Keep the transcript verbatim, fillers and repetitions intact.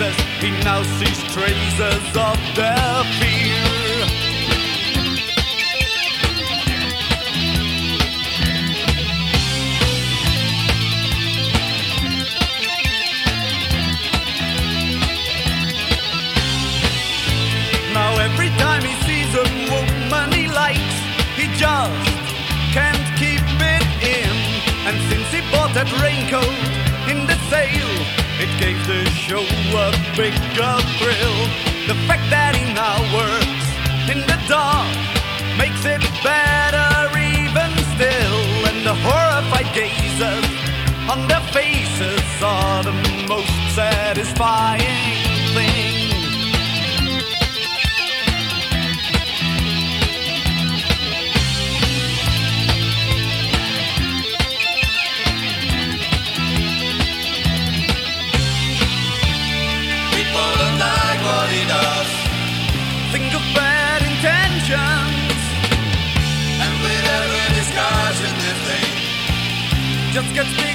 faces, he now sees traces of their fear. Now every time he sees a woman he likes, he just can't keep it in. And since he bought that raincoat in the sale, it gave the show a bigger thrill. The fact that he now works in the dark makes it better even still. And the horrified gazes on their faces are the most satisfying thing. Think of bad intentions, and with every discussion this thing just gets me